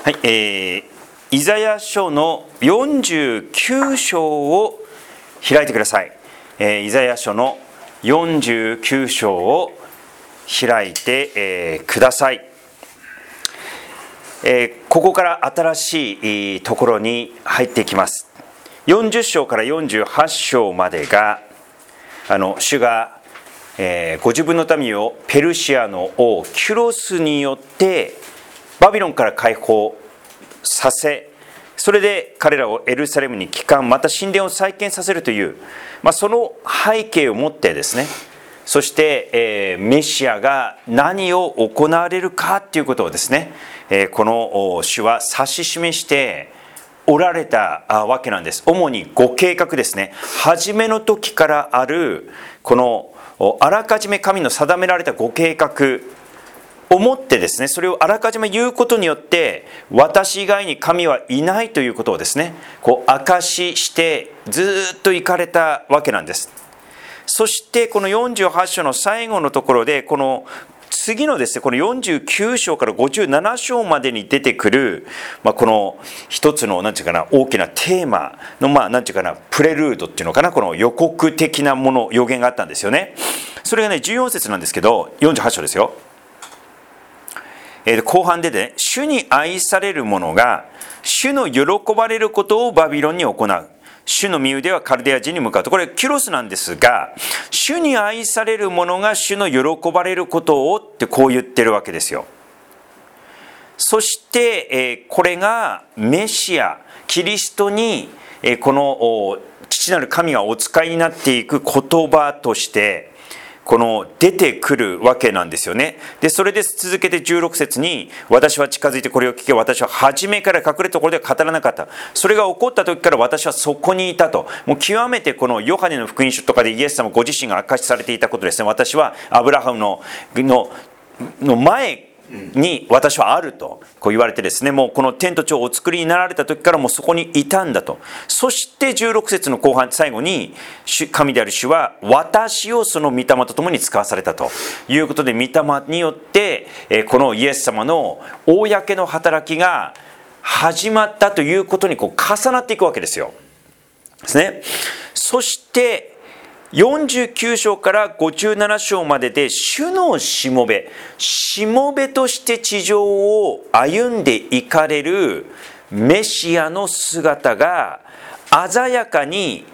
はい、イザヤ書の49章を開いてください。イザヤ書の49章を開いて、ください。ここから新しいところに入っていきます。40章から48章までが主が、ご自分の民をペルシアの王キュロスによってバビロンから解放させ、それで彼らをエルサレムに帰還、また神殿を再建させるという、その背景を持ってですね、そして、メシアが何を行われるかということをですね、この主は指し示しておられたわけなんです。主にご計画ですね。初めの時からあるこのあらかじめ神の定められたご計画をもってですね、それをあらかじめ言うことによって私以外に神はいないということをですね、証ししてずっと行かれたわけなんです。そしてこの48章の最後のところで、この次のですね、この49章から57章までに出てくる、この一つのなんていうかな、大きなテーマのなんていうかな、プレルードっていうのかな、この予告的なもの、予言があったんですよね。それがね、14節なんですけど、48章ですよ。後半でね、主に愛される者が主の喜ばれることをバビロンに行う。主の身腕はカルデア人に向かうと。これキュロスなんですが、主に愛される者が主の喜ばれることをってこう言ってるわけですよ。そして、これがメシアキリストに、この父なる神がお使いになっていく言葉としてこの出てくるわけなんですよね。でそれで続けて16節に、私は近づいてこれを聞け、私は初めから隠れたところでは語らなかった。それが起こった時から私はそこにいたと。もう極めてこのヨハネの福音書とかでイエス様ご自身が明かしされていたことですね。私はアブラハムの前に私はあるとこう言われてですね、もうこの天と地をお作りになられた時からもうそこにいたんだと。そして16節の後半最後に、神である主は私をその御霊と共に使わされたということで、御霊によってこのイエス様の公の働きが始まったということに重なっていくわけですよ。ですね。そして49章から57章までで、主のしもべとして地上を歩んでいかれるメシアの姿が鮮やかに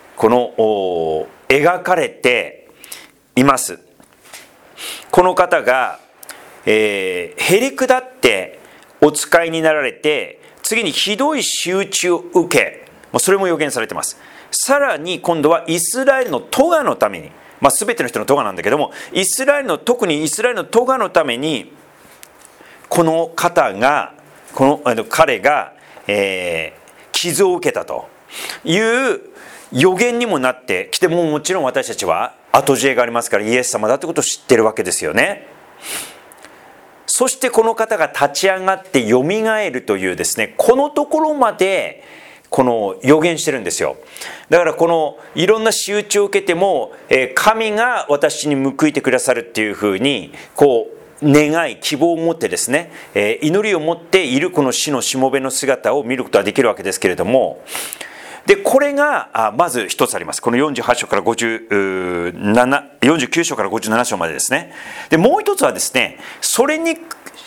描かれています。この方が、へりくだってお使いになられて、次にひどい仕打ちを受け、それも予言されています。さらに今度はイスラエルの咎のために、全ての人の咎なんだけども、特にイスラエルの咎のためにこの方が彼が、傷を受けたという予言にもなってきて、もちろん私たちは後知恵がありますからイエス様だということを知ってるわけですよね。そしてこの方が立ち上がってよみがえるというですね、このところまでこの予言してるんですよ。だからこのいろんな仕打ちを受けても、神が私に報いてくださるっていうふうに願い希望を持ってですね、祈りを持っているこの死のしもべの姿を見ることができるわけですけれども、でこれがまず一つあります。この48章から49章から57章までですね。でもう一つはですね、それに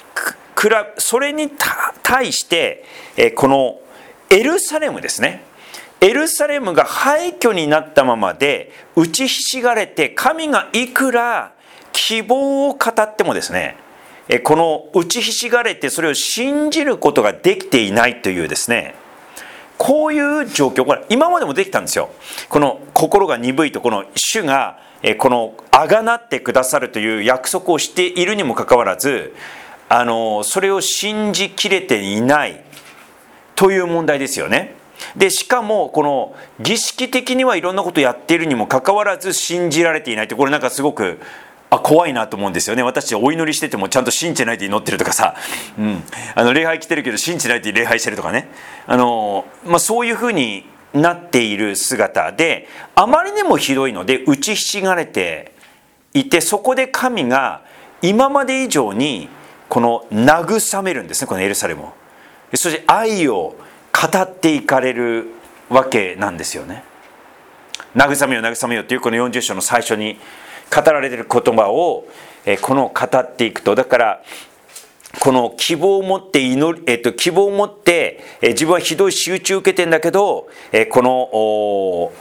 対してこのエルサレムですね。エルサレムが廃墟になったままで打ちひしがれて、神がいくら希望を語ってもですね、この打ちひしがれてそれを信じることができていないというですね、こういう状況、これ今までもできたんですよ。この心が鈍いと、この主がこのあがなってくださるという約束をしているにもかかわらず、それを信じきれていないという問題ですよね。でしかもこの儀式的にはいろんなことをやっているにもかかわらず信じられていないって、これなんかすごく怖いなと思うんですよね。私お祈りしててもちゃんと信じてないで祈ってるとかさ、礼拝来てるけど信じてないで礼拝してるとかね、そういうふうになっている姿で、あまりにもひどいので打ちひしがれていて、そこで神が今まで以上にこの慰めるんですね、このエルサレムを。 そして愛を語っていかれるわけなんですよね。慰めよ慰めよというこの40章の最初に語られている言葉をこの語っていくと、だからこの希望を持って希望を持って自分はひどい仕打ちを受けてんだけど、この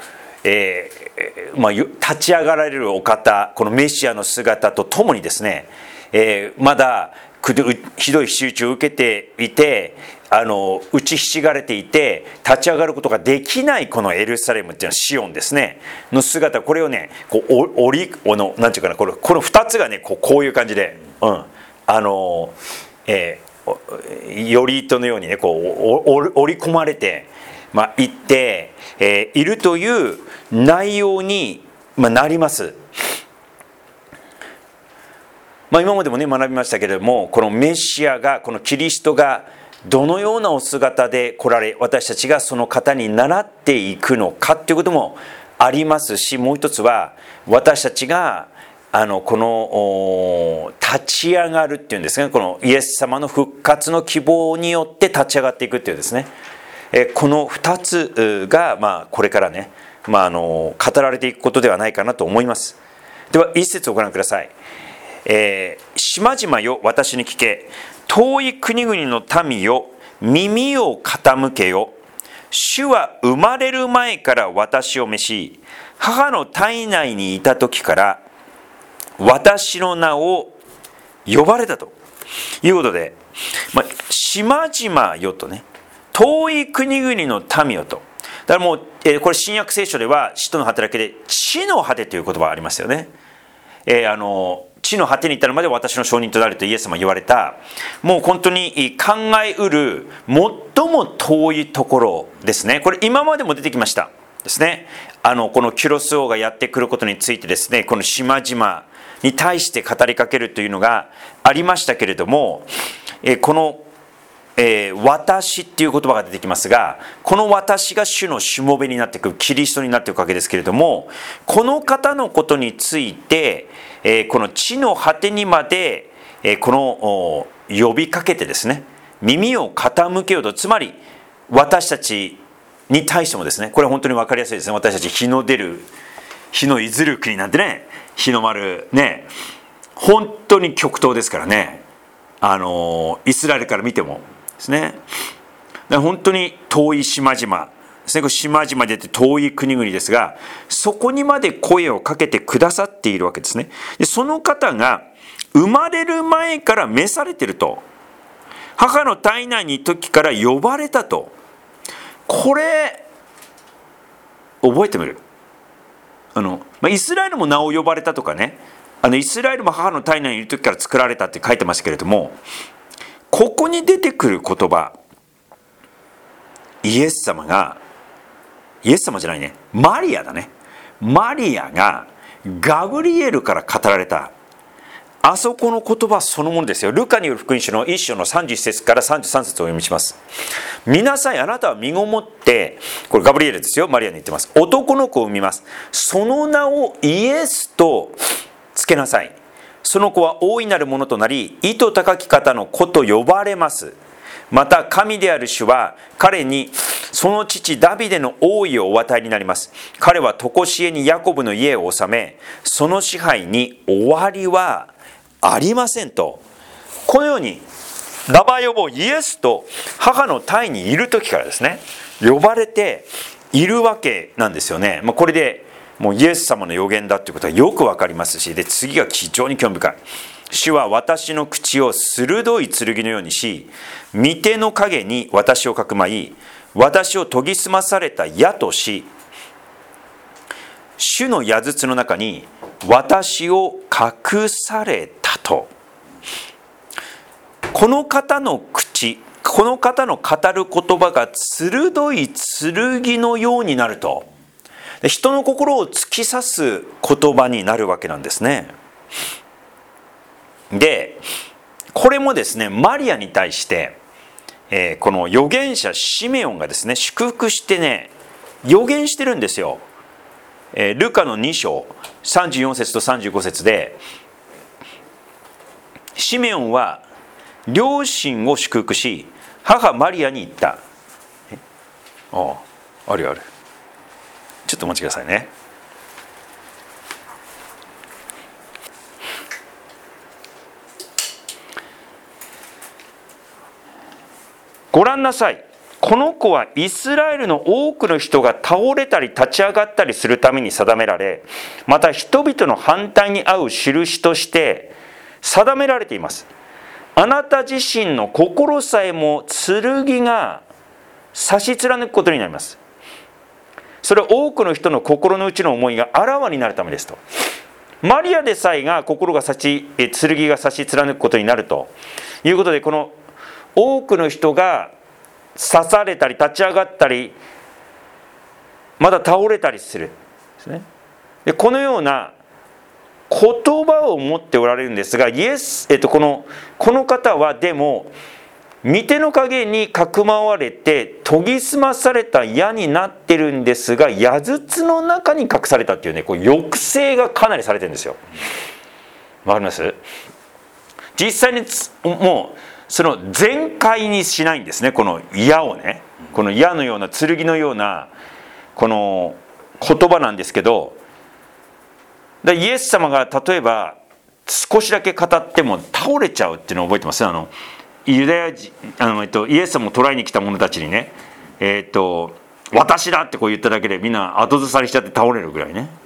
立ち上がられるお方、このメシアの姿とともにですね、まだひどい仕打ちを受けていて、打ちひしがれていて立ち上がることができないこのエルサレムっていうのはシオンですねの姿、これをねこうなんていうかな、この2つがねこういう感じで、頼糸のようにねこう織り込まれていって、いるという内容になります。今までもね学びましたけれども、このメシアが、このキリストがどのようなお姿で来られ、私たちがその方に倣っていくのかっていうこともありますし、もう一つは私たちがこの立ち上がるっていうんですね、このイエス様の復活の希望によって立ち上がっていくっていうですね、この2つがこれからね、語られていくことではないかなと思います。では一節をご覧ください。島々よ私に聞け、遠い国々の民よ耳を傾けよ。主は生まれる前から私を召し、母の体内にいた時から私の名を呼ばれたということで、島々よとね、遠い国々の民よと。だからもう、これ新約聖書では使徒の働きで地の果てという言葉がありますよね。地の果てに至るまで私の証人となるとイエス様言われた、もう本当に考えうる最も遠いところですね。これ今までも出てきましたですね。このキュロス王がやってくることについてですね、この島々に対して語りかけるというのがありましたけれども、この私っていう言葉が出てきますが、この私が主のしもべになっていく、キリストになっていくわけですけれども、この方のことについてこの地の果てにまでこの呼びかけてですね、耳を傾けようと、つまり私たちに対してもですね、これは本当に分かりやすいですね。私たち日の出る、日の出る国なんてね、日の丸ね、本当に極東ですからね、イスラエルから見てもですね、本当に遠い島々ですね、島々で遠い国々ですが、そこにまで声をかけてくださっているわけですね。でその方が生まれる前から召されていると、母の体内にいる時から呼ばれたと。これ覚えてみる。イスラエルも名を呼ばれたとかね、イスラエルも母の体内にいる時から作られたって書いてますけれども、ここに出てくる言葉、イエス様じゃないね、マリアだね。マリアがガブリエルから語られたあそこの言葉そのものですよ。ルカによる福音書の1章の31節から33節をお読みします。見なさい、あなたは身ごもって、これガブリエルですよ、マリアに言ってます。男の子を産みます。その名をイエスとつけなさい。その子は大いなるものとなり、意図高き方の子と呼ばれます。また神である主は彼にその父ダビデの王位をお与えになります。彼は常しえにヤコブの家を治め、その支配に終わりはありませんと。このように名前をもうイエスと母の胎にいる時からですね、呼ばれているわけなんですよね。これでもうイエス様の予言だということがよくわかりますし、で次が非常に興味深い。主は私の口を鋭い剣のようにし、御手の影に私をかくまい、私を研ぎ澄まされた矢とし、主の矢筒の中に私を隠されたと。この方の口、この方の語る言葉が鋭い剣のようになると。人の心を突き刺す言葉になるわけなんですね。で、これもですね、マリアに対して、この預言者シメオンがですね、祝福してね、預言してるんですよ。ルカの2章34節と35節で、シメオンは両親を祝福し、 母マリアに言った。あるある。ちょっとお待ちくださいね。ご覧なさい。この子はイスラエルの多くの人が倒れたり立ち上がったりするために定められ、また人々の反対に合う印として定められています。あなた自身の心さえも剣が差し貫くことになります。それは多くの人の心の内の思いがあらわになるためですと。マリアでさえが剣が差し貫くことになるということで、この多くの人が刺されたり立ち上がったりまた倒れたりするですね。でこのような言葉を持っておられるんですが、この方はでも御手の影にかくまわれて研ぎ澄まされた矢になってるんですが、矢筒の中に隠されたっていうね、こう抑制がかなりされてるんですよ。わかります？実際にもうその全開にしないんですね。この矢をね、この矢のような剣のようなこの言葉なんですけど、イエス様が例えば少しだけ語っても倒れちゃうっていうのを覚えてます？ユダヤ人イエス様を捕らえに来た者たちにね、私だってこう言っただけでみんな後ずさりしちゃって倒れるぐらいね。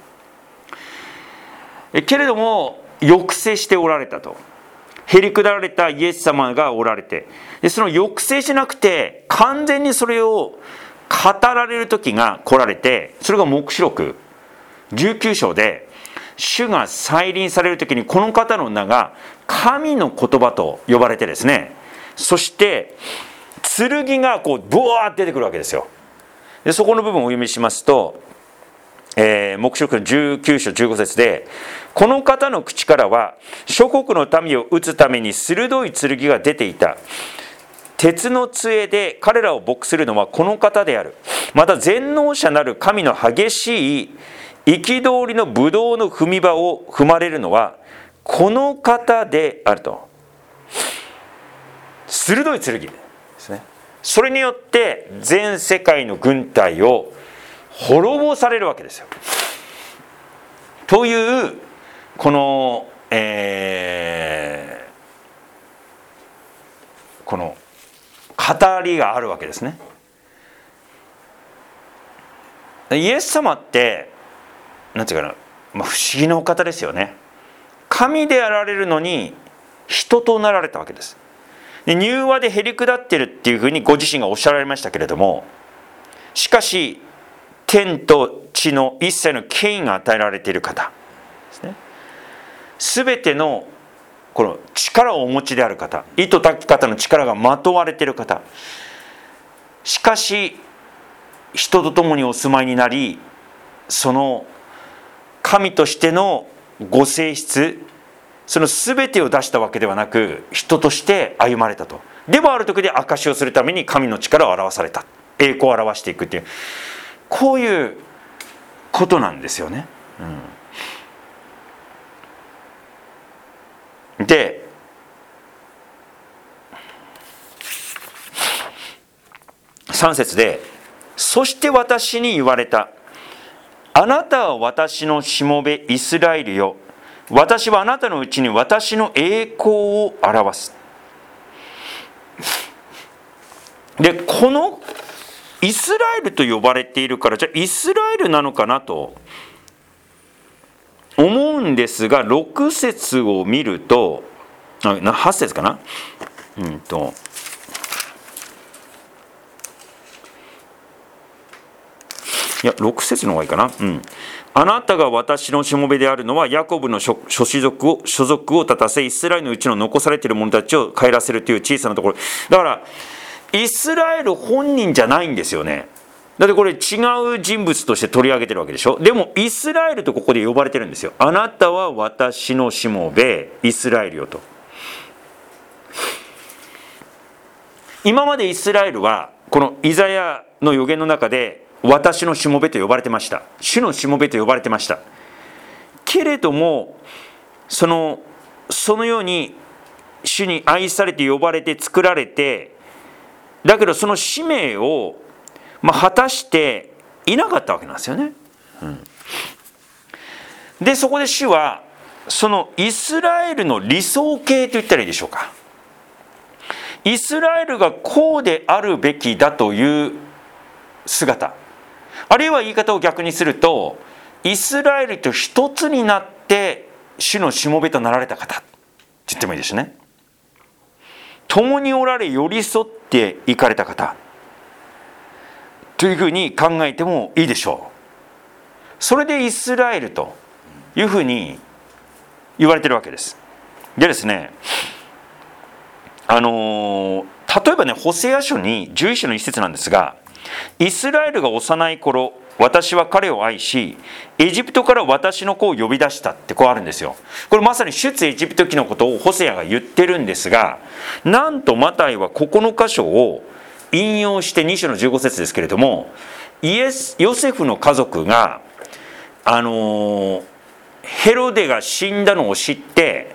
けれども抑制しておられたと。へりくだられたイエス様がおられて、でその抑制しなくて完全にそれを語られる時が来られて、それが黙示録19章で主が再臨される時にこの方の名が神の言葉と呼ばれてですね、そして剣がこうブワーって出てくるわけですよ。でそこの部分をお読みしますと、黙示録の19章15節で、この方の口からは諸国の民を撃つために鋭い剣が出ていた。鉄の杖で彼らを牧するのはこの方である。また全能者なる神の激しい憤りのブドウの踏み場を踏まれるのはこの方であると。鋭い剣ですね。それによって全世界の軍隊を滅ぼされるわけですよ。というこの、この語りがあるわけですね。イエス様ってなんていうかな、不思議なお方ですよね。神であられるのに人となられたわけです。で柔和でへりくだってるっていうふうにご自身がおっしゃられましたけれども、しかし天と地の一切の権威が与えられている方ですね。すべてのこの力をお持ちである方、糸たき方の力がまとわれている方、しかし人と共にお住まいになり、その神としてのご性質、その全てを出したわけではなく人として歩まれたと。でもある時で証しをするために神の力を表された、栄光を表していくっていう、こういうことなんですよね。で3節で、そして私に言われた。あなたは私のしもべイスラエルよ。私はあなたのうちに私の栄光を表す。で、このイスラエルと呼ばれているから、じゃあイスラエルなのかなと思うんですが、6節を見ると、8節かな、いや6節の方がいいかな。あなたが私のしもべであるのはヤコブの所属を立たせ、イスラエルのうちの残されている者たちを帰らせるという小さなところだから、イスラエル本人じゃないんですよね。だってこれ違う人物として取り上げてるわけでしょ。でもイスラエルとここで呼ばれてるんですよ。あなたは私のしもべイスラエルよと。今までイスラエルはこのイザヤの預言の中で私のしもべと呼ばれてました。主のしもべと呼ばれてました。けれどもそのように主に愛されて呼ばれて作られてだけどその使命を、果たしていなかったわけなんですよね。でそこで主はそのイスラエルの理想形と言ったらいいでしょうか。イスラエルがこうであるべきだという姿、あるいは言い方を逆にすると、イスラエルと一つになって主のしもべとなられた方って言ってもいいですね。共におられ寄り添っていかれた方というふうに考えてもいいでしょう。それでイスラエルというふうに言われているわけです。でですね、例えばね、ホセア書に11章の一節なんですが、イスラエルが幼い頃、私は彼を愛し、エジプトから私の子を呼び出したってこうあるんですよ。これまさに出エジプト記のことをホセアが言ってるんですが、なんとマタイはここの箇所を引用して2章の15節ですけれども、ヨセフの家族がヘロデが死んだのを知って、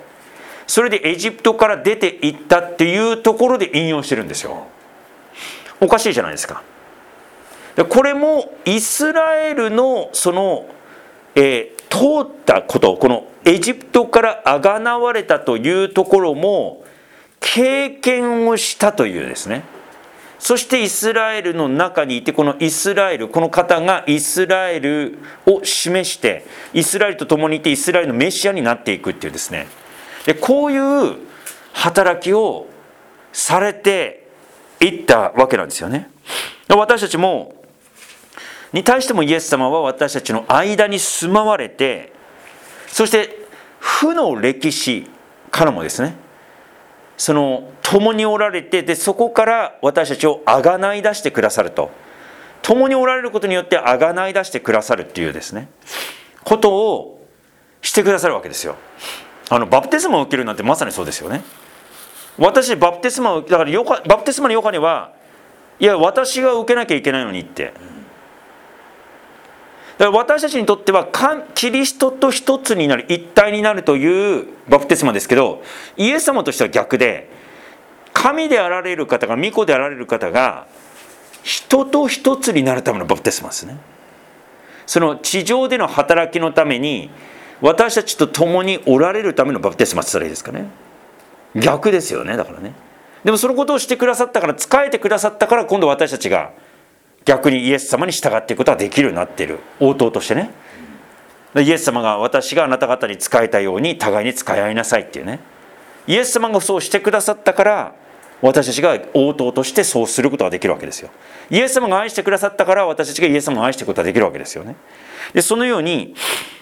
それでエジプトから出て行ったっていうところで引用してるんですよ。おかしいじゃないですか。これもイスラエルのその、通ったこと、このエジプトからあがなわれたというところも経験をしたというですね。そしてイスラエルの中にいて、このイスラエル、この方がイスラエルを示して、イスラエルと共にいてイスラエルのメシアになっていくっていうですね。でこういう働きをされていったわけなんですよね。私たちに対してもイエス様は私たちの間に住まわれて、そして負の歴史からもですね、その共におられて、でそこから私たちをあがない出してくださると、共におられることによってあがない出してくださるっていうですね、ことをしてくださるわけですよ。バプテスマを受けるなんてまさにそうですよね。私バプテスマをだからバプテスマのヨハネは、いや私が受けなきゃいけないのにって、だから私たちにとってはキリストと一つになる、一体になるというバプテスマですけど、イエス様としては逆で、神であられる方が、御子であられる方が人と一つになるためのバプテスマですね。その地上での働きのために私たちと共におられるためのバプテスマって言ったらいいですかね。逆ですよね。だからね、でもそのことをしてくださったから、仕えてくださったから、今度私たちが逆にイエス様に従っていくことができるようになっている、応答としてね。イエス様が、私があなた方に仕えたように互いに仕え合いなさいっていうね、イエス様がそうしてくださったから、私たちが応答としてそうすることができるわけですよ。イエス様が愛してくださったから、私たちがイエス様を愛していくことができるわけですよね。でそのように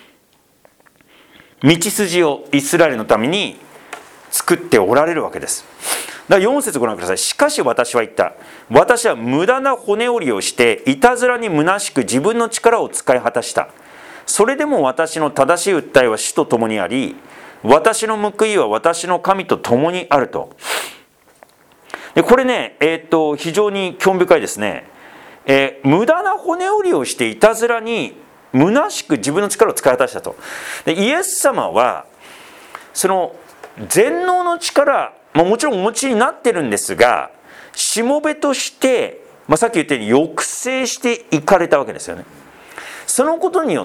道筋をイスラエルのために作っておられるわけです。だから4節ご覧ください。しかし私は言った。私は無駄な骨折りをして、いたずらに虚しく自分の力を使い果たした。それでも私の正しい訴えは主と共にあり、私の報いは私の神と共にあると。でこれね、非常に興味深いですね。無駄な骨折りをして、いたずらに虚しく自分の力を使い果たしたと。でイエス様はその全能の力もちろんお持ちになってるんですが、しもべとして、さっき言ったように抑制していかれたわけですよね。そのことによって、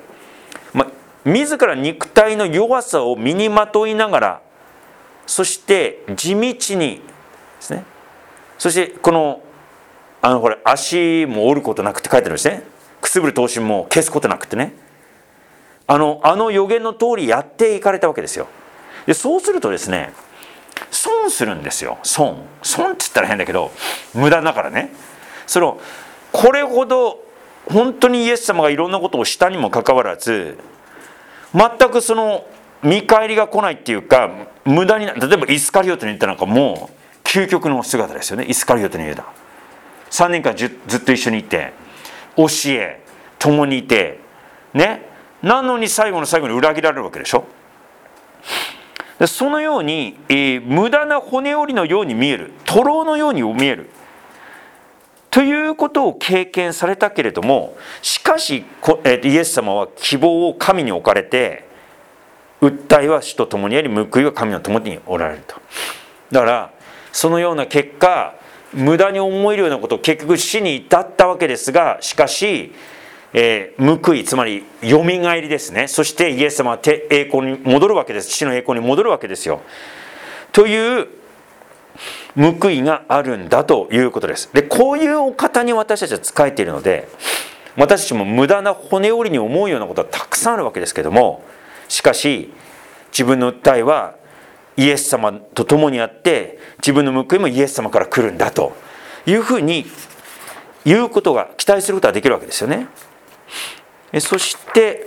自ら肉体の弱さを身にまといながら、そして地道にですね、そしてこのこれ足も折ることなくって書いてあるんですね。くすぶる刀身も消すことなくってね、あの予言の通りやっていかれたわけですよ。でそうするとですね、損するんですよ。損って言ったら変だけど、無駄だからね。これほど本当にイエス様がいろんなことをしたにもかかわらず、全くその見返りが来ないっていうか、無駄に例えばイスカリオテのユダなんかもう究極の姿ですよね。イスカリオテのユダ、3年間ずっと一緒にいて、教え共にいてね、なのに最後の最後に裏切られるわけでしょ。そのように、無駄な骨折りのように見える、徒労のように見えるということを経験されたけれども、しかしイエス様は希望を神に置かれて、訴えは主と共にあり、報いは神の共におられると。だからそのような結果、 無駄に思えるようなことを結局死に至ったわけですが、しかし、報い、つまりよみがえりですね。そしてイエス様は栄光に戻るわけです。父の栄光に戻るわけですよ。という報いがあるんだということです。で、こういうお方に私たちは仕えているので、私たちも無駄な骨折りに思うようなことはたくさんあるわけですけども、しかし自分の訴えはイエス様と共にあって、自分の報いもイエス様から来るんだというふうに言うことが、期待することができるわけですよね。そして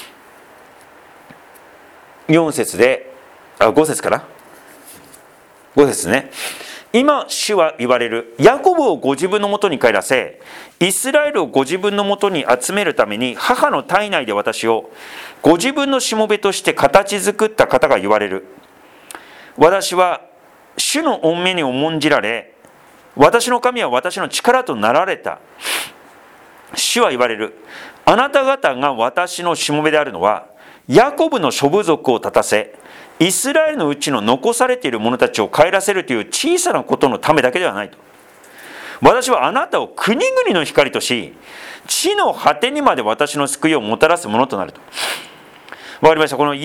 4節で5節かな、5節ね。今主は言われる。ヤコブをご自分のもとに帰らせ、イスラエルをご自分のもとに集めるために、母の体内で私をご自分のしもべとして形作った方が言われる。私は主の御目に重んじられ、私の神は私の力となられた。主は言われる。あなた方が私のしもべであるのは、ヤコブの諸部族を立たせ、イスラエルのうちの残されている者たちを帰らせるという小さなことのためだけではないと。私はあなたを国々の光とし、地の果てにまで私の救いをもたらすものとなると。わかりました。この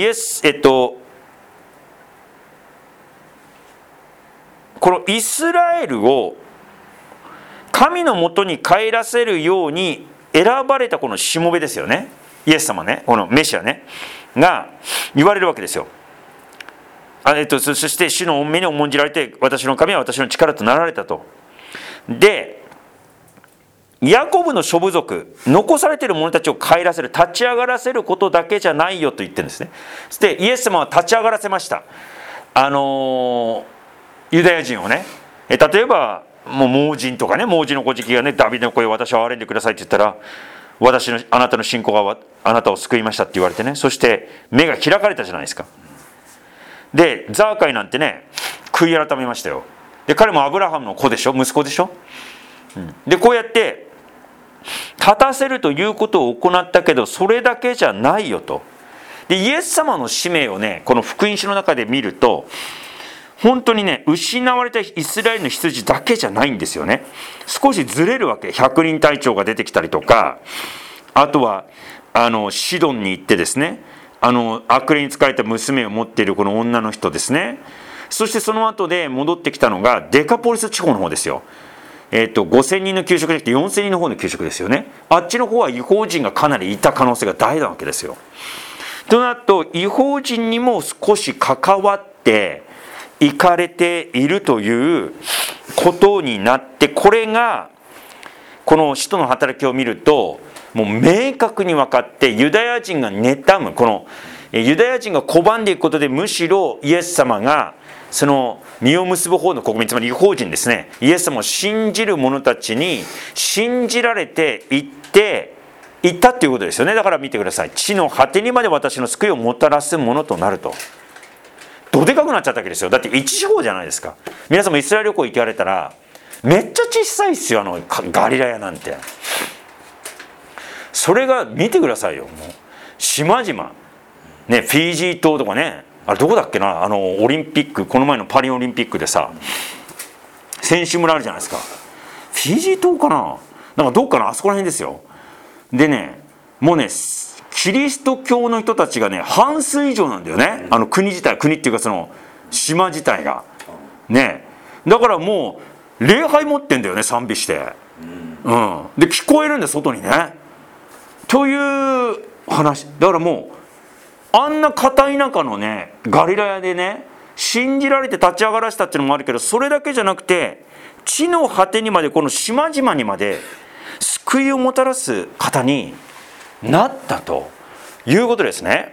このイスラエルを神のもとに帰らせるように選ばれたこのしもべですよね。イエス様ね、このメシアねが言われるわけですよ。そして主の御目に重んじられて、私の神は私の力となられたと。で、ヤコブの諸部族、残されている者たちを帰らせる、立ち上がらせることだけじゃないよと言ってるんですね。そしてイエス様は立ち上がらせました。ユダヤ人をね、例えばもう盲人とかね、盲人の小敷がね、ダビデの声を私を憐れんでくださいって言ったら、あなたの信仰があなたを救いましたって言われてね、そして目が開かれたじゃないですか。で、ザーカイなんてね、悔い改めましたよ。で、彼もアブラハムの子でしょ、息子でしょ。で、こうやって立たせるということを行ったけど、それだけじゃないよと。で、イエス様の使命をね、この福音書の中で見ると、本当にね、失われたイスラエルの羊だけじゃないんですよね。少しずれるわけ。百人隊長が出てきたりとか、あとはシドンに行ってですね、悪霊に仕えた娘を持っているこの女の人ですね。そしてその後で戻ってきたのがデカポリス地方の方ですよ。5000人の給食じゃなくて4000人の方の給食ですよね。あっちの方は違法人がかなりいた可能性が大なわけですよ。となると、違法人にも少し関わって行かれているということになって、これがこの使徒の働きを見るともう明確に分かって、ユダヤ人が妬む、このユダヤ人が拒んでいくことで、むしろイエス様がその実を結ぶ方の国民、つまり違法人ですね、イエス様を信じる者たちに信じられていったということですよね。だから見てください。地の果てにまで私の救いをもたらすものとなると。どでかくなっちゃったわけですよ。だって一地方じゃないですか。皆さんもイスラエル旅行行かれたらめっちゃ小さいっすよ、ガリラヤなんて。それが見てくださいよ。もう島々ね、フィジー島とかね、あれどこだっけな、オリンピック、この前のパリオリンピックでさ、選手村あるじゃないですか。フィジー島かな、なんかどっかな、あそこら辺ですよ。でね、もうね、キリスト教の人たちがね、半数以上なんだよね。国自体、国っていうかその島自体がね。だからもう礼拝持ってんだよね、賛美して、で聞こえるんで外にね。という話だから、もうあんな片田舎のね、ガリラヤでね、信じられて立ち上がらせたっていうのもあるけど、それだけじゃなくて地の果てにまで、この島々にまで救いをもたらす方になったということですね。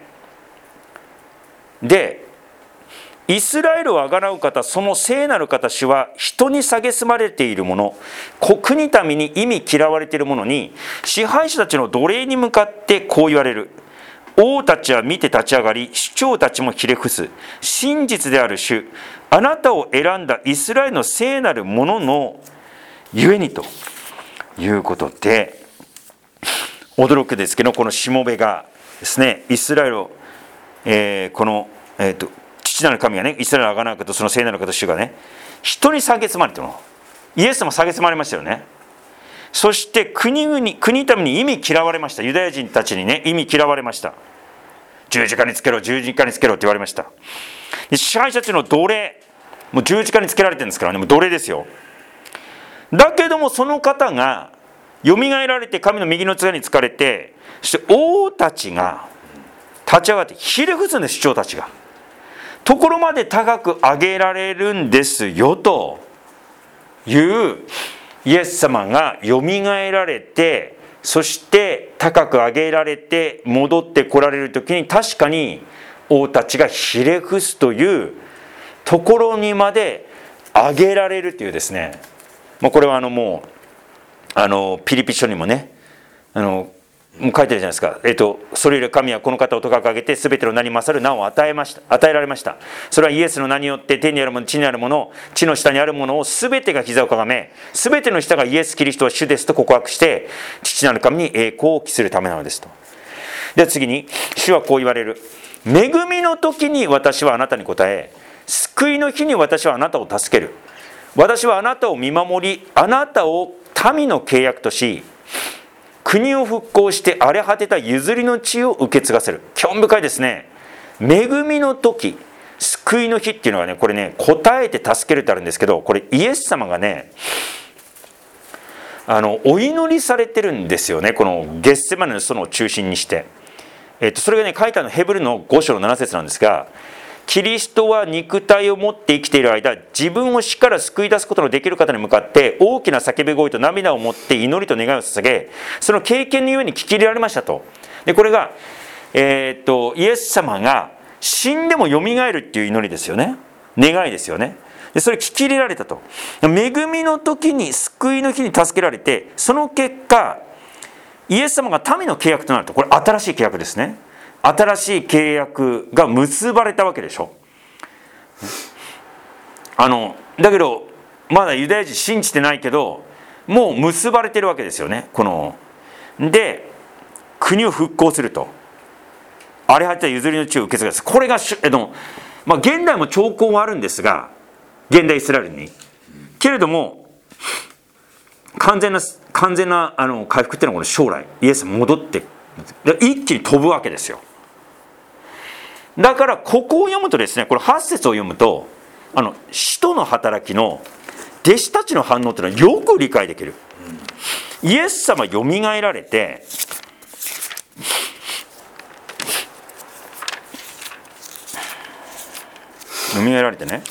で、イスラエルをあがなう方、その聖なる方、主は人に蔑まれている者、国民に忌み嫌われている者に、支配者たちの奴隷に向かってこう言われる。王たちは見て立ち上がり、首長たちもひれ伏す。真実である主、あなたを選んだイスラエルの聖なる者のゆえにということで、驚くですけど、このしもべがですね、イスラエルを、この、父なる神がね、イスラエルをあがなう方、その聖なる方、主がね、人に蔑まれてるの。 イエス様蔑まれましたよね。そして国民に意味嫌われました。ユダヤ人たちにね、意味嫌われました。十字架につけろ、十字架につけろって言われました。で支配者たちの奴隷、もう十字架につけられてるんですからね、もう奴隷ですよ。だけどもその方がよみがえられて神の右の杖につかれて、そして王たちが立ち上がってひれ伏すんです、首長たちが。ところまで高く上げられるんですよというイエス様がよみがえられて、そして高く上げられて戻ってこられる時に、確かに王たちがひれ伏すというところにまで上げられるというですね、これはもうピリピ書にもねもう書いてるじゃないですか。それより神はこの方を高く上げて全ての名に勝る名を与えられました。それはイエスの名によって天にあるもの、地にあるもの、地の下にあるものを全てが膝をかがめ、全ての下がイエス・キリストは主ですと告白して、父なる神に栄光を期するためなのですと。では次に、主はこう言われる。恵みの時に私はあなたに答え、救いの日に私はあなたを助ける。私はあなたを見守り、あなたを民の契約とし、国を復興して荒れ果てた譲りの地を受け継がせる。興味深いですね。恵みの時、救いの日っていうのはね、これね、答えて助けるってあるんですけど、これイエス様がね、お祈りされてるんですよね。このゲッセマネの園を中心にして。それがね、書いてあるのヘブルの5章の7節なんですが、キリストは肉体を持って生きている間、自分を死から救い出すことのできる方に向かって大きな叫び声と涙を持って祈りと願いを捧げ、その経験のゆえに聞き入れられましたと。でこれが、イエス様が死んでもよみがえるっていう祈りですよね。願いですよね。でそれ聞き入れられたと。恵みの時に、救いの日に助けられて、その結果イエス様が民の契約となると。これ新しい契約ですね。新しい契約が結ばれたわけでしょ。だけどまだユダヤ人信じてないけど、もう結ばれてるわけですよね。で国を復興すると、荒れ果てた譲りの地を受け継がす。これが現代も兆候はあるんですが、現代イスラエルにけれども完全な回復っていうのはこの将来イエス戻って一気に飛ぶわけですよ。だからここを読むとですね、これ8節を読むと、使徒の働きの弟子たちの反応というのはよく理解できる。イエス様よみがえられて、ね、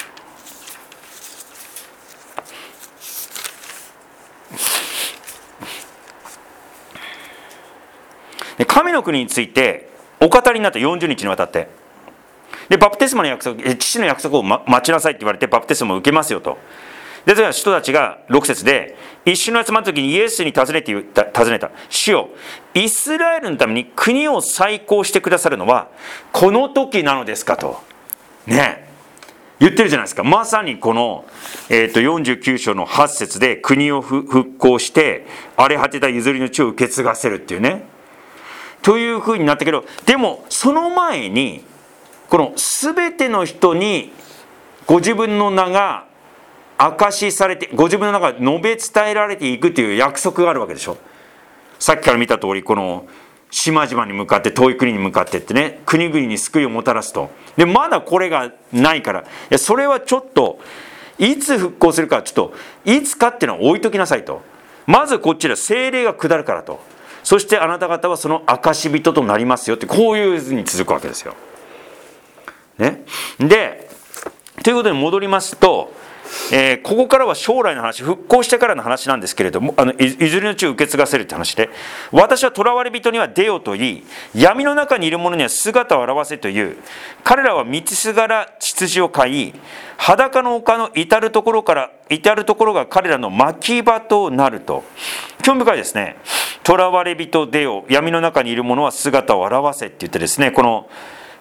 神の国についてお語りになった40日にわたって、でバプテスマの約束、父の約束を待ちなさいって言われてバプテスマを受けますよと。でそれは人たちが6節で一緒に集まった時にイエスに尋ねた。主よ、イスラエルのために国を再興してくださるのはこの時なのですかとね言ってるじゃないですか。まさにこの、49章の8節で国を復興して荒れ果てた譲りの地を受け継がせるっていうね、というふうになったけど、でもその前にこの全ての人にご自分の名が証しされて、ご自分の名が述べ伝えられていくという約束があるわけでしょ。さっきから見た通り、この島々に向かって、遠い国に向かってってね、国々に救いをもたらすと。でまだこれがないから、それはちょっといつ復興するか、ちょっといつかっていうのは置いときなさいと。まずこっちで聖霊が下るからと。そしてあなた方はその証人となりますよって、こういうふうに続くわけですよ。ね、でということに戻りますと、ここからは将来の話、復興してからの話なんですけれども、譲りの地を受け継がせるって話で、私は囚われ人には出よと言い、闇の中にいる者には姿を現せという。彼らは道すがら血筋を飼い、裸の丘の至るところが彼らの牧場となると。興味深いですね。囚われ人出よ、闇の中にいる者は姿を現せって言ってですね、この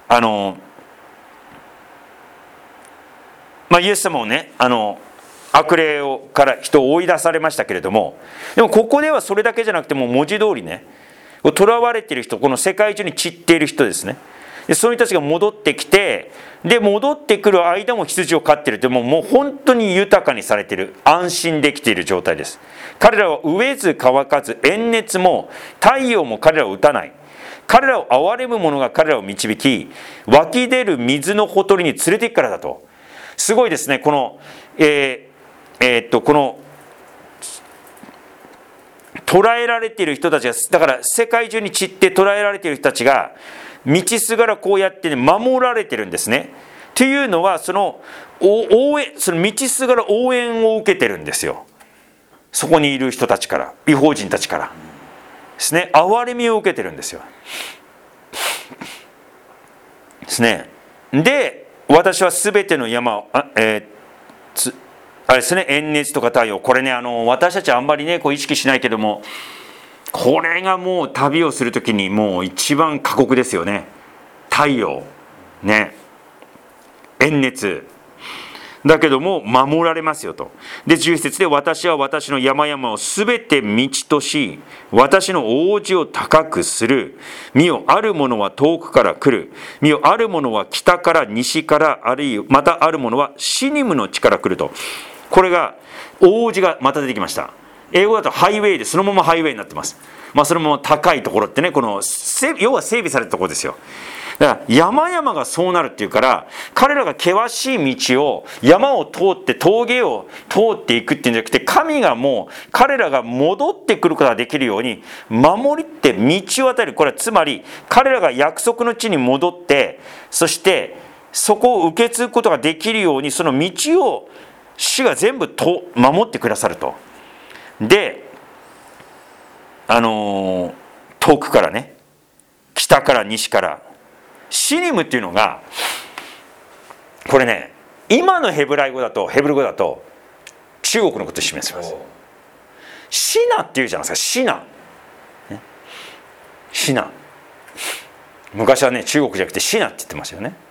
イエス様をね、悪霊から人を追い出されましたけれども、でもここではそれだけじゃなくて、もう文字通りね、囚われている人、この世界中に散っている人ですね、 でその人たちが戻ってきて、で戻ってくる間も羊を飼ってるって、もう本当に豊かにされている、安心できている状態です。彼らは飢えず乾かず、炎熱も太陽も彼らを打たない。彼らを憐れむ者が彼らを導き、湧き出る水のほとりに連れて行くからだと。すごいですね。このこの捉えられている人たちが、だから世界中に散って捉えられている人たちが道すがらこうやって、ね、守られてるんですね。というのはその道すがら応援を受けてるんですよ。そこにいる人たちから、異邦人たちからですね、憐れみを受けてるんですよ。ですね。で、私はすべての山をあれですね、炎熱とか太陽、これね、私たちはあんまりねこう意識しないけども、これがもう旅をするときにもう一番過酷ですよね。太陽ね、炎熱だけども守られますよと。で11節で、私は私の山々をすべて道とし、私の王子を高くする。見よ、ある者は遠くから来る。見よ、ある者は北から西から、あるいはまたある者はシニムの地から来ると。これが王子がまた出てきました。英語だとハイウェイで、そのままハイウェイになってます。そのまま高いところってね、この要は整備されたところですよ。だから山々がそうなるっていうから、彼らが険しい道を、山を通って峠を通っていくっていうんじゃなくて、神がもう彼らが戻ってくることができるように守って道を与える。これはつまり彼らが約束の地に戻って、そしてそこを受け継ぐことができるように、その道を主が全部守ってくださると。で遠くからね、北から西から、シニムっていうのが、これね、今のヘブル語だと中国のことを示します。シナっていうじゃないですか。シナ、ね、シナ、昔はね中国じゃなくてシナって言ってましたよね。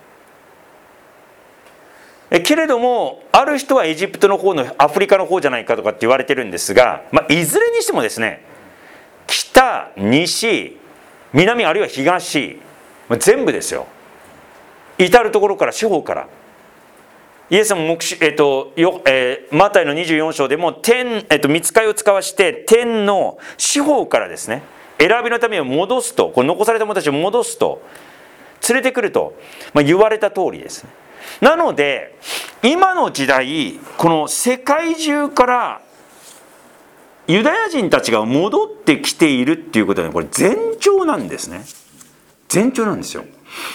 けれどもある人はエジプトの方のアフリカの方じゃないかとかって言われてるんですが、いずれにしてもですね、北、西、南あるいは東、全部ですよ。至るところから、四方から。イエス様もマタイの24章でも御使いを使わして天の四方からですね、選びのためを戻すと、この残された者たちを戻すと、連れてくると、言われた通りですね。なので今の時代、この世界中からユダヤ人たちが戻ってきているっていうことは、ね、これ前兆なんですね。前兆なんですよ。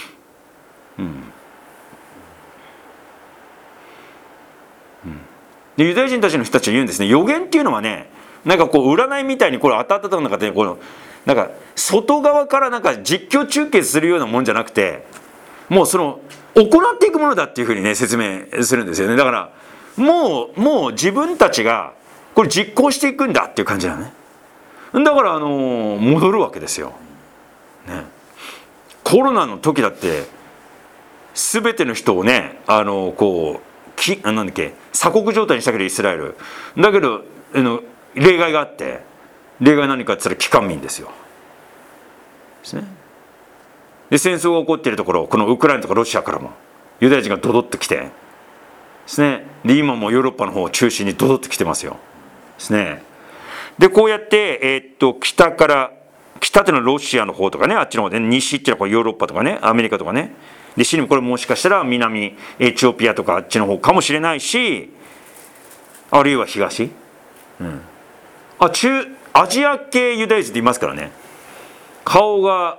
でユダヤ人たちの人たちは言うんですね。預言っていうのはね、なんかこう占いみたいにこれ当たったとかって、このなんか外側からなんか実況中継するようなもんじゃなくて、もうその行っていくものだっていうふうにね説明するんですよね。だからもう自分たちがこれ実行していくんだっていう感じだね。だから戻るわけですよ、ね。コロナの時だって全ての人をねこうなんだっけ、鎖国状態にしたけどイスラエルだけど例外があって、例外何かって言ったら帰還民ですよ。ですね。で戦争が起こっているところ、このウクライナとかロシアからもユダヤ人がドドッと来てですね。で今もヨーロッパの方を中心にドドッと来てますよ。ですね。でこうやって北っていうのはロシアの方とかね、あっちの方で、ね、西っていうのはヨーロッパとかね、アメリカとかね。でシニム、これもしかしたら南エチオピアとかあっちの方かもしれないし、あるいは東、アジア系ユダヤ人っていますからね。顔が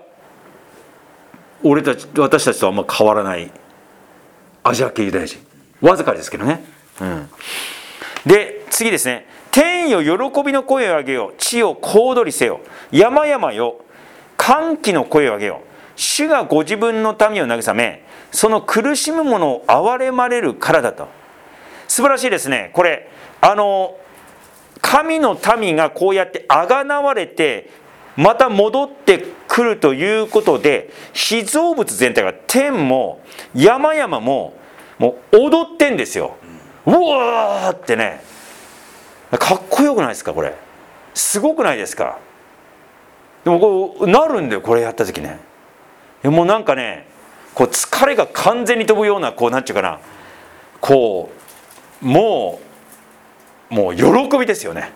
私たちとあんま変わらないアジア系ユダヤ人、わずかですけどね。で次ですね。天よ喜びの声を上げよ、地よ小躍りせよ、山々よ歓喜の声を上げよ。主がご自分の民を慰め、その苦しむ者を憐れまれるからだと。素晴らしいですね。これ神の民がこうやってあがなわれてまた戻ってくるということで、被造物全体が、天も山々ももう踊ってんですよ。うわーってね、かっこよくないですか。これすごくないですか。でもこうなるんだよ、これやった時ね。もうなんかね、 こう疲れが完全に飛ぶような、こうなんていうかな、こうもう喜びですよね。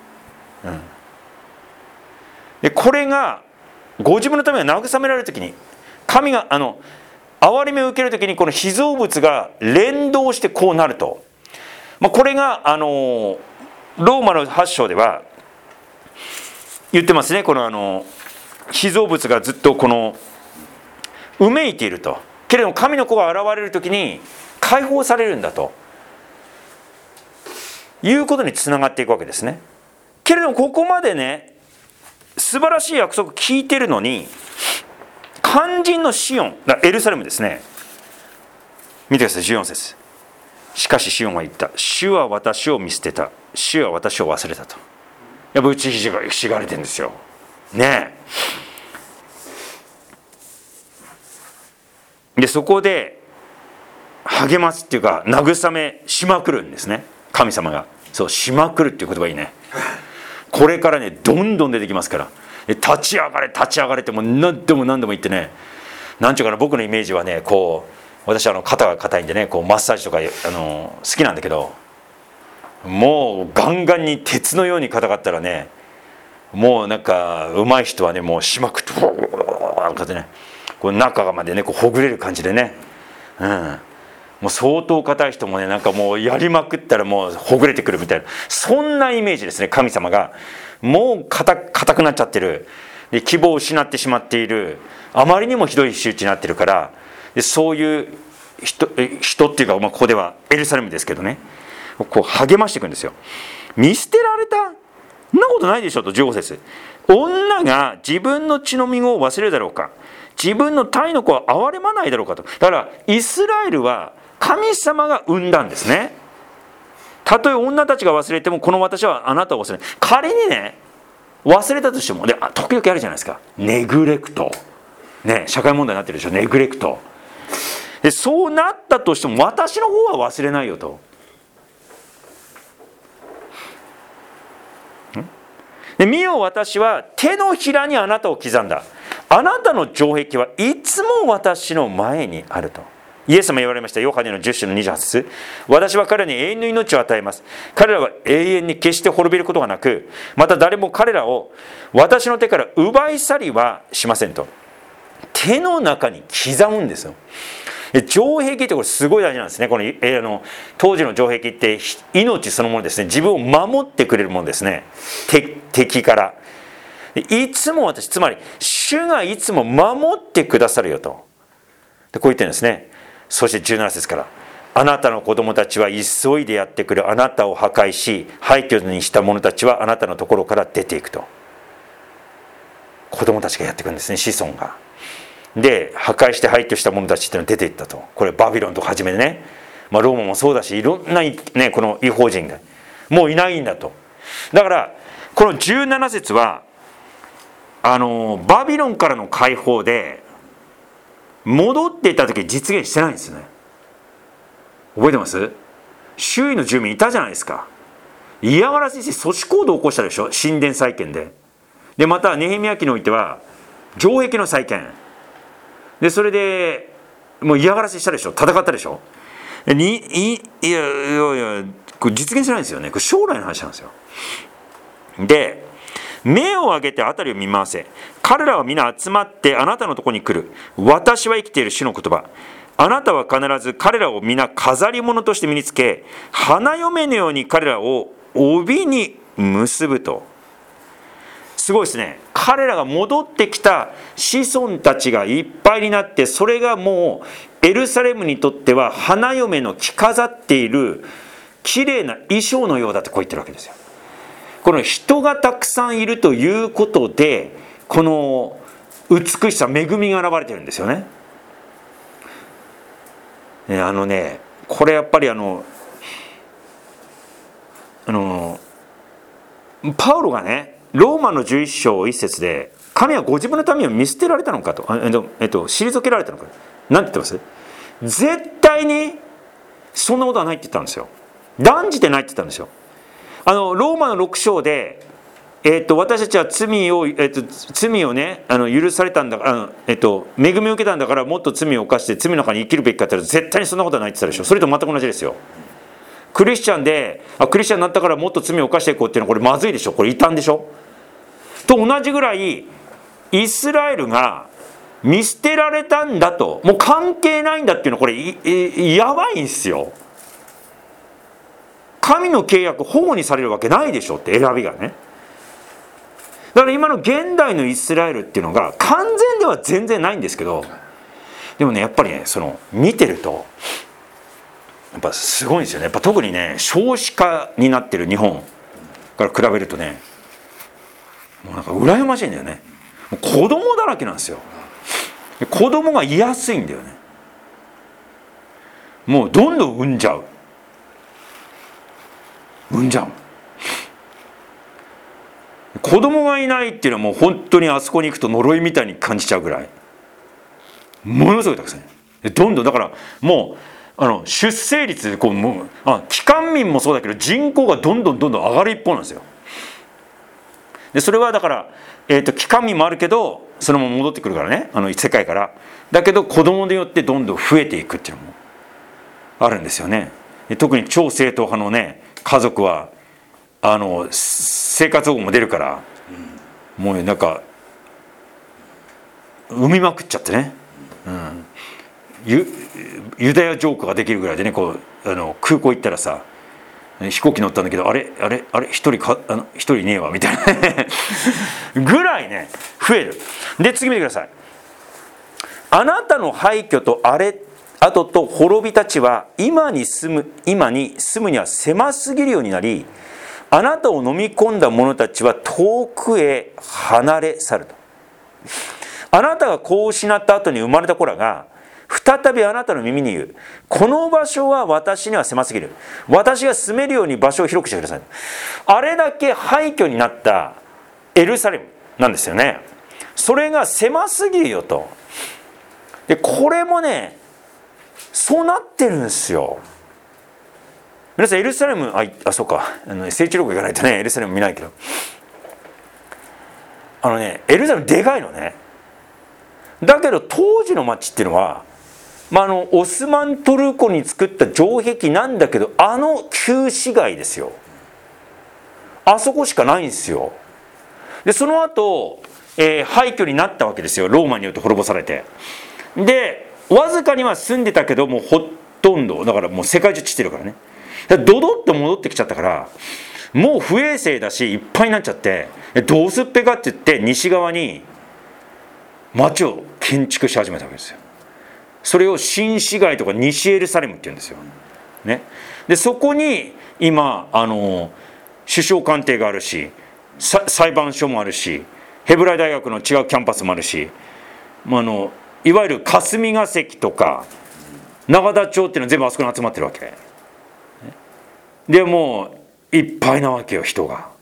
でこれがご自分のために慰められるときに、神が憐れみを受けるときに、この被造物が連動してこうなると、これがローマの8章では言ってますね。この被造物がずっとこのうめいていると、けれども神の子が現れるときに解放されるんだということにつながっていくわけですね。けれどもここまでね、素晴らしい約束聞いてるのに、肝心のシオン、エルサレムですね。見てください、14節。しかしシオンは言った。主は私を見捨てた。主は私を忘れたと。やっぱ打ちひしがれてるんですよ。ねえ。でそこで励ますっていうか、慰めしまくるんですね、神様が。そう、しまくるっていう言葉いいね。これからね、どんどん出てきますから。立ち上がれ立ち上がれってもう何度も言ってね、なんていうかな、僕のイメージはね、こう私肩が硬いんでね、こうマッサージとか好きなんだけど、もうガンガンに鉄のように硬かったらね、もうなんか上手い人はね、もうしまくってね、こう中までねこうほぐれる感じでね、もう相当硬い人もね、なんかもうやりまくったらもうほぐれてくるみたいな、そんなイメージですね。神様がもう硬くなっちゃってる、で希望を失ってしまっている、あまりにもひどい仕打ちになってるから、でそういう人っていうか、ここではエルサレムですけどね、こう励ましていくんですよ。見捨てられた、そんなことないでしょと。15節。女が自分の血のみ子を忘れるだろうか、自分の胎の子は憐れまないだろうかと。だからイスラエルは神様が産んだんですね。たとえ女たちが忘れても、この私はあなたを忘れない。仮にね忘れたとしても、で時々あるじゃないですか、ネグレクトね、社会問題になってるでしょ、ネグレクトで。そうなったとしても私の方は忘れないよと。で見よ、私は手のひらにあなたを刻んだ。あなたの城壁はいつも私の前にあると。イエス様言われました。ヨハネの10章の28節。私は彼らに永遠の命を与えます。彼らは永遠に決して滅びることがなく、また誰も彼らを私の手から奪い去りはしませんと。手の中に刻むんですよ。城壁ってこれすごい大事なんですね。この当時の城壁って命そのものですね。自分を守ってくれるものですね、敵から。いつも私、つまり主がいつも守ってくださるよと。でこう言ってるんですね。そして17節から、あなたの子供たちは急いでやってくる。あなたを破壊し廃墟にした者たちはあなたのところから出ていくと。子供たちがやってくるんですね、子孫が。で破壊して廃墟した者たちっていうのは出ていったと。これバビロンとか初めでね、ローマもそうだし、いろんな、ね、この異邦人がもういないんだと。だからこの17節はバビロンからの解放で戻っていった時実現してないんですね。覚えてます？周囲の住民いたじゃないですか。嫌がらせして阻止行動を起こしたでしょ、神殿再建で。でまたネヘミヤ記においては城壁の再建で、それでもう嫌がらせしたでしょ、戦ったでしょ。いやこれ実現しないんですよね。これ将来の話なんですよ。で目を上げて辺りを見回せ。彼らは皆集まってあなたのところに来る。私は生きている主の言葉。あなたは必ず彼らを皆飾り物として身につけ、花嫁のように彼らを帯に結ぶと。すごいですね。彼らが戻ってきた子孫たちがいっぱいになって、それがもうエルサレムにとっては花嫁の着飾っている綺麗な衣装のようだとこう言ってるわけですよ。この人がたくさんいるということで、この美しさ、恵みが現れてるんですよね。これやっぱりパウロがね、ローマの11章1節で、神はご自分の民を見捨てられたのかと、退けられたのか、なんて言ってます？絶対にそんなことはないって言ったんですよ。断じてないって言ったんですよ。ローマの6章で私たちは罪をね許されたんだから恵みを受けたんだからもっと罪を犯して罪の中に生きるべきかって言ったら絶対にそんなことはないって言ったでしょ。それと全く同じですよ。クリスチャンでクリスチャンになったからもっと罪を犯していこうっていうのはこれまずいでしょ。これ異端でしょ。と同じぐらいイスラエルが見捨てられたんだと、もう関係ないんだっていうのはこれやばいんですよ。神の契約保護にされるわけないでしょって選びがね。だから今の現代のイスラエルっていうのが完全では全然ないんですけど、でもねやっぱりね見てるとやっぱすごいんですよね。やっぱ特にね少子化になってる日本から比べるとねもうなんか羨ましいんだよね。もう子供だらけなんですよ。子供がいやすいんだよね。もうどんどん産んじゃう。子供がいないっていうのはもう本当にあそこに行くと呪いみたいに感じちゃうぐらいものすごいたくさんどんどんだからもう出生率帰還民もそうだけど人口がどんどん上がる一方なんですよ。でそれはだから帰還民もあるけどそのまま戻ってくるからね世界からだけど子供によってどんどん増えていくっていうのもあるんですよね。特に超正統派のね家族は生活保護も出るから、もうなんか産みまくっちゃってね、ユダヤジョークができるぐらいでね空港行ったらさ飛行機乗ったんだけどあれ一人いねえわみたいなぐらいね増える。で次見てください。あなたの廃墟と後と滅びたちは今に住むには狭すぎるようになり、あなたを飲み込んだ者たちは遠くへ離れ去ると。あなたが子を失った後に生まれた子らが再びあなたの耳に言う。この場所は私には狭すぎる。私が住めるように場所を広くしてください。あれだけ廃墟になったエルサレムなんですよね。それが狭すぎるよと。でこれもねそうなってるんですよ。皆さんエルサレムそうか聖地旅行行かないとねエルサレム見ないけどエルサレムでかいのね。だけど当時の町っていうのは、オスマントルコに作った城壁なんだけど旧市街ですよ。あそこしかないんですよ。でその後、廃墟になったわけですよ。ローマによって滅ぼされて。でわずかには住んでたけどもうほとんどだからもう世界中散ってるからね。ドドッと戻ってきちゃったからもう不衛生だしいっぱいになっちゃって、どうすっぺかって言って西側に町を建築し始めたわけですよ。それを新市街とか西エルサレムって言うんですよ、ね、でそこに今首相官邸があるし裁判所もあるしヘブライ大学の違うキャンパスもあるし、いわゆる霞が関とか永田町っていうのは全部あそこに集まってるわけで、もういっぱいなわけよ人が、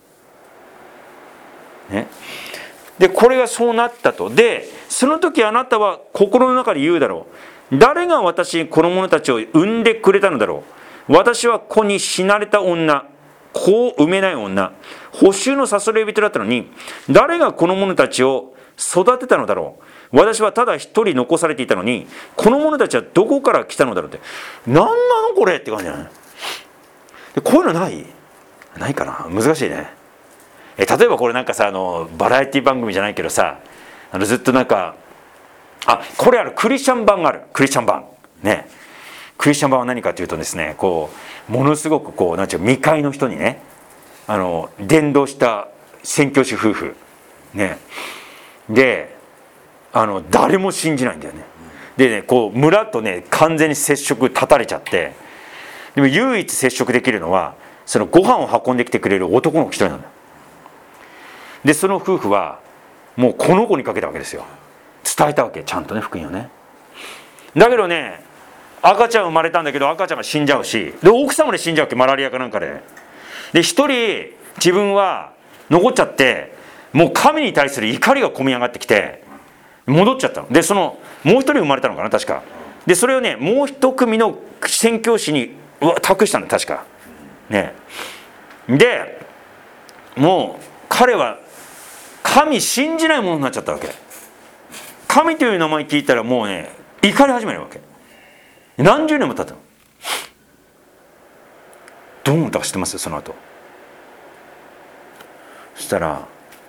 ね、でこれがそうなったと。でその時あなたは心の中で言うだろう。誰が私にこの者たちを産んでくれたのだろう。私は子に死なれた女、子を産めない女、捕囚のさそり人だったのに、誰がこの者たちを育てたのだろう。私はただ一人残されていたのに、この者たちはどこから来たのだろうって。何なのこれって感じじゃない。でこういうのないかな。難しいね。例えばこれなんかさバラエティ番組じゃないけどさずっとなんかこれクリスチャン版がある。クリスチャン版ね。クリスチャン版は何かというとですねものすごく未開の人にね伝道した宣教師夫婦ねで誰も信じないんだよね。でね村とね完全に接触断たれちゃって、でも唯一接触できるのはそのご飯を運んできてくれる男の子一人なんだよ。でその夫婦はもうこの子にかけたわけですよ。伝えたわけちゃんとね福音をね。だけどね赤ちゃん生まれたんだけど赤ちゃんが死んじゃうし、で奥さんまで死んじゃうわけ、マラリアかなんかで。で一人自分は残っちゃって、もう神に対する怒りが込み上がってきて戻っちゃったので、もう一人生まれたのかな確か。でそれをねもう一組の宣教師に託したの確かね。でもう彼は神信じないものになっちゃったわけ。神という名前聞いたらもうね、怒り始めるわけ。何十年も経ったの。どう思ったか知ってます？その後。そしたら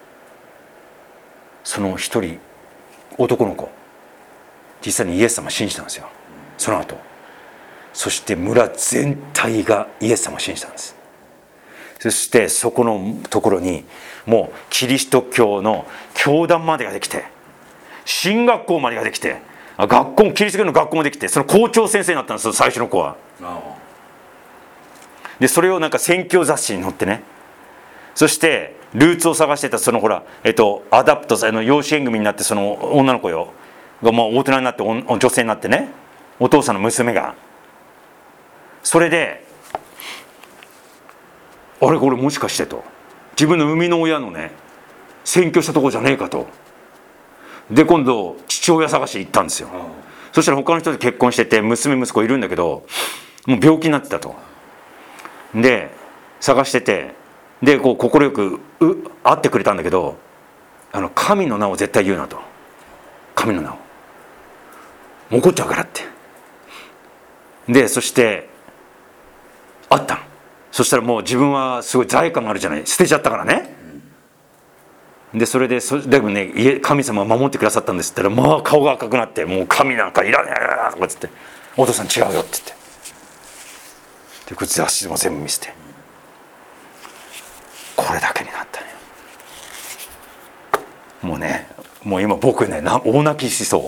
その一人男の子、実際にイエス様を信じたんですよ、その後。そして村全体がイエス様を信じたんです。そしてそこのところにもうキリスト教の教団までができて、神学校までができて、学校もキリスト教の学校もできて、その校長先生になったんですよ、最初の子は。でそれをなんか宣教雑誌に載ってね、そしてルーツを探してたそのほら、アダプト養子縁組になって、その女の子よがもう大人になって女性になってね、お父さんの娘が、それであれこれもしかしてと、自分の生みの親のね宣教したとこじゃねえかと。で今度父親探し行ったんですよ。そしたら他の人と結婚してて娘息子いるんだけど、もう病気になってたと。で探してて、でこう快く会ってくれたんだけど、神の名を絶対言うなと。神の名を怒っちゃうからって。でそして会ったの。そしたらもう自分はすごい罪悪感があるじゃない、捨てちゃったからね。でそれででもね、神様は守ってくださったんですって言ったら、まあ顔が赤くなって、もう神なんかいらねえとかっつって、お父さん違うよって言って、でこれ雑誌も全部見せて、これだけになったね。もうね、もう今僕ね大泣きしそう。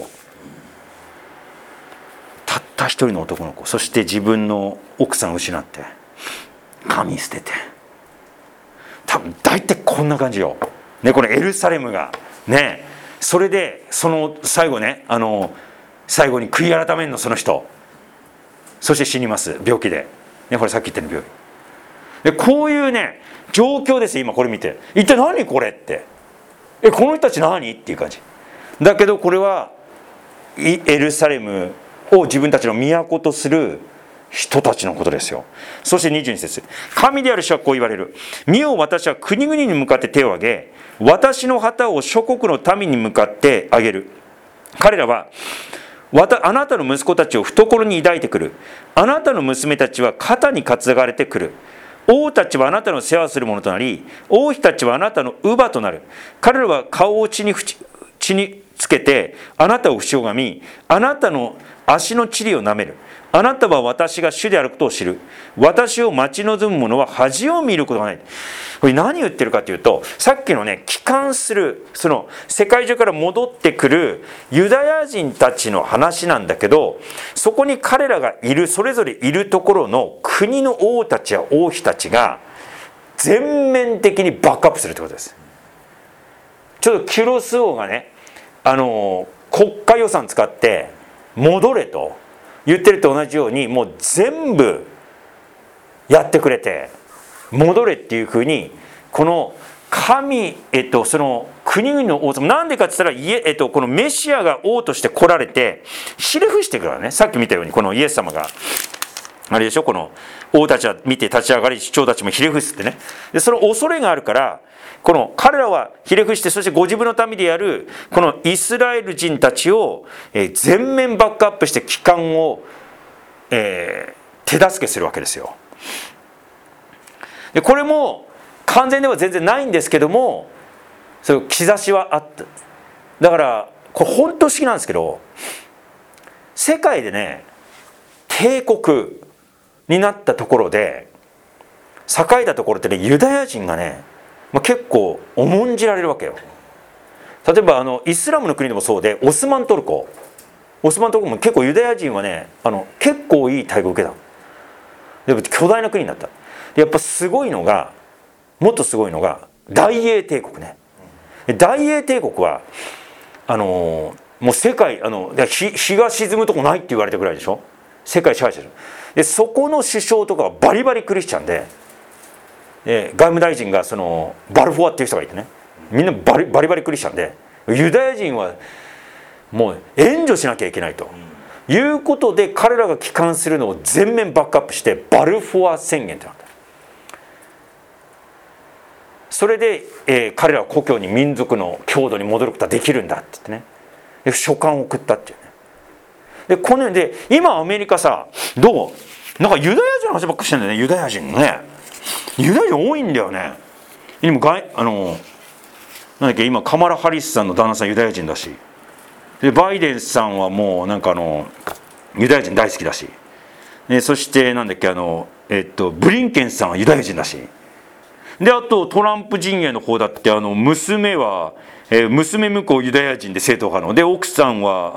たった一人の男の子、そして自分の奥さんを失って、神捨てて、多分大体こんな感じよ、ね、このエルサレムがね。それでその最後ね、最後に悔い改めるのその人、そして死にます、病気で、ね、これさっき言ったように病気で、こういうね状況ですよ。今これ見て一体何これって、この人たち何っていう感じだけど、これはエルサレムを自分たちの都とする人たちのことですよ。そして22節、神である主はこう言われる。見よ、私は国々に向かって手を挙げ、私の旗を諸国の民に向かって挙げる。彼らはあなたの息子たちを懐に抱いてくる。あなたの娘たちは肩に担がれてくる。王たちはあなたの世話をするものとなり、王妃たちはあなたの乳母となる。彼らは顔を血につけてあなたを縁をがみ、あなたの足の塵をなめる。あなたは私が主であることを知る。私を待ち望む者は恥を見ることがない。これ何言ってるかというと、さっきのね、帰還する、その世界中から戻ってくるユダヤ人たちの話なんだけど、そこに彼らがいる、それぞれいるところの国の王たちや王妃たちが全面的にバックアップするということです。ちょっとキュロス王がね、国家予算使って戻れと言ってると同じように、もう全部やってくれて戻れっていうふうに、この神、その国々の王様、なんでかって言ったら、このメシアが王として来られてひれ伏してくるからね。さっき見たように、このイエス様があれでしょ、この王たちは見て立ち上がり、首長たちもひれ伏してね。でその恐れがあるから、この彼らはひれ伏して、そしてご自分の民であるこのイスラエル人たちを全面バックアップして帰還を手助けするわけですよ。でこれも完全では全然ないんですけども、そういう兆しはあった。だからこれ本当不思議なんですけど、世界でね帝国になったところで、栄えたところってね、ユダヤ人がね、結構重んじられるわけよ。例えばイスラムの国でもそうで、オスマントルコも結構ユダヤ人はね、結構いい待遇を受けた。でも巨大な国になった。でやっぱすごいのが、もっとすごいのが大英帝国ね。大英帝国はもう世界日が沈むとこないって言われてるぐらいでしょ、世界支配してる。でそこの首相とかはバリバリクリスチャンで、外務大臣がそのバルフォアっていう人がいてね、みんなバリバリクリスチャンで、ユダヤ人はもう援助しなきゃいけないということで、彼らが帰還するのを全面バックアップしてバルフォア宣言ってなった。 それで、彼らは故郷に民族の郷土に戻ることができるんだって言ってね、で書簡を送ったっていうね。でこので今アメリカさ、どうなんかユダヤ人の話ばっかりしてるんだよね。ユダヤ人ね、ユダヤ人多いんだよね。今なんだっけ、今カマラ・ハリスさんの旦那さんユダヤ人だし、でバイデンさんはもうなんかユダヤ人大好きだし、そしてなんだっけブリンケンさんはユダヤ人だし、であとトランプ陣営の方だって娘は、娘婿ユダヤ人で正統派ので、奥さんは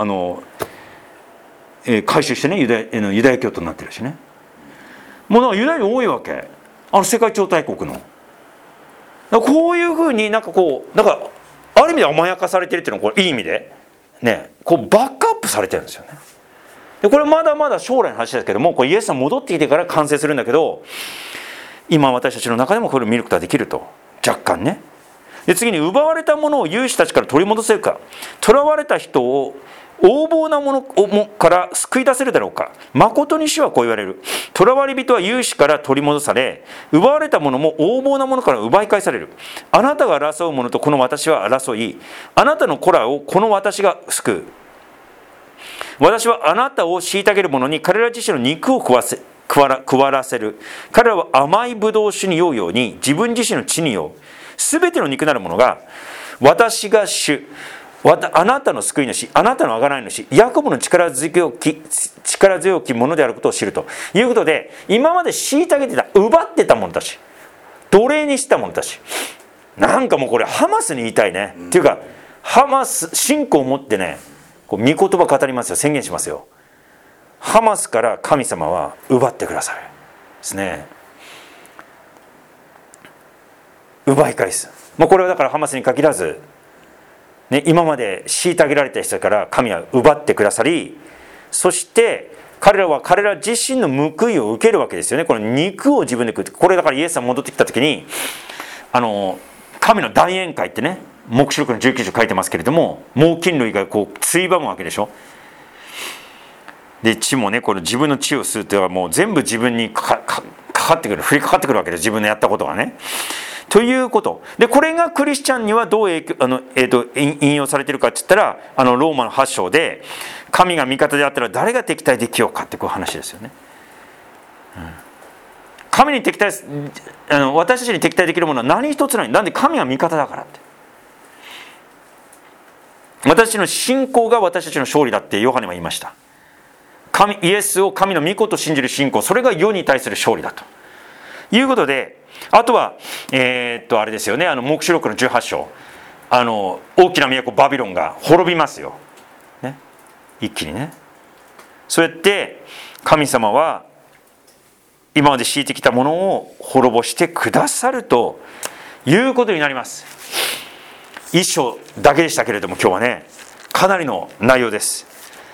改宗してねユダヤ教徒になってるしね。もうなんかユダヤ人多いわけ、世界超大国の。こういうふうになんかある意味で甘やかされてるっていうのはこれいい意味でね、バックアップされてるんですよね。でこれまだまだ将来の話ですけども、これイエスさん戻ってきてから完成するんだけど、今私たちの中でもこれを見ることができると、若干ね。で次に、奪われたものを勇士たちから取り戻せるか、囚われた人を横暴なものから救い出せるだろうか。誠に主はこう言われる。囚われ人は勇士から取り戻され、奪われたものも横暴なものから奪い返される。あなたが争うものとこの私は争い、あなたの子らをこの私が救う。私はあなたを虐げる者に彼ら自身の肉を食わらせる。彼らは甘いブドウ酒に酔うように自分自身の血に酔う。すべての肉なるものが、私が主、あなたの救い主、あなたの贖い主、ヤコブの力強きものであることを知るということで、今まで虐げてた、奪ってた者たち、奴隷にした者たち、なんかもうこれハマスに言いたいね、っていうかハマス信仰を持ってね、御言葉語りますよ、宣言しますよ。ハマスから神様は奪ってくださるですね。奪い返す。これはだからハマスに限らず、今まで虐げられた人から神は奪ってくださり、そして彼らは彼ら自身の報いを受けるわけですよね。この肉を自分で食う。これだからイエスさん戻ってきた時に神の大宴会ってね、黙示録の19章書いてますけれども、猛禽類がついばむわけでしょ。で血もね、この自分の血を吸うっていうのはもう全部自分にかかってくる、降りかかってくるわけです、自分のやったことがね。ということで、これがクリスチャンにはどう引用されているかって言ったら、ローマの8章で神が味方であったら誰が敵対できようかってこういう話ですよね。神に敵対私たちに敵対できるものは何一つない。なんで神は味方だからって。私たちの信仰が私たちの勝利だってヨハネは言いました。イエスを神の御子と信じる信仰、それが世に対する勝利だということで、あとはあれですよね、黙示録の18章、大きな都バビロンが滅びますよ、ね、一気にね。そうやって神様は今まで敷いてきたものを滅ぼしてくださるということになります。一章だけでしたけれども、今日はねかなりの内容です。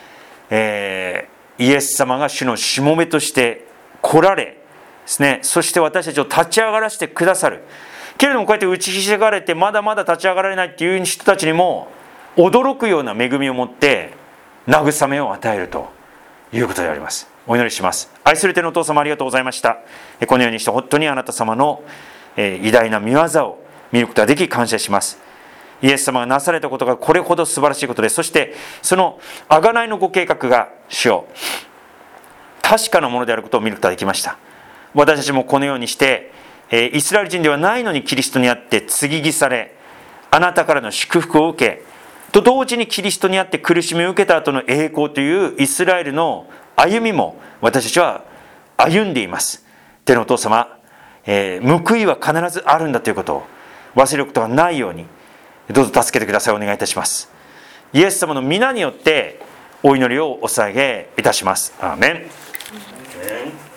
イエス様が主のしもべとして来られですね、そして私たちを立ち上がらせてくださる。けれどもこうやって打ちひしがれてまだまだ立ち上がられないっていう人たちにも驚くような恵みを持って慰めを与えるということであります。お祈りします。愛する天のお父様、ありがとうございました。このようにして本当にあなた様の偉大な御業を見ることができ感謝します。イエス様がなされたことがこれほど素晴らしいことです。そしてその贖いのご計画が主よ確かなものであることを見ることができました。私たちもこのようにしてイスラエル人ではないのにキリストにあって継ぎ木され、あなたからの祝福を受けと同時にキリストにあって苦しみを受けた後の栄光というイスラエルの歩みも私たちは歩んでいます。天のお父様、報いは必ずあるんだということを忘れることがないようにどうぞ助けてください。お願いいたします。イエス様の皆によってお祈りをお捧げいたします。アーメン。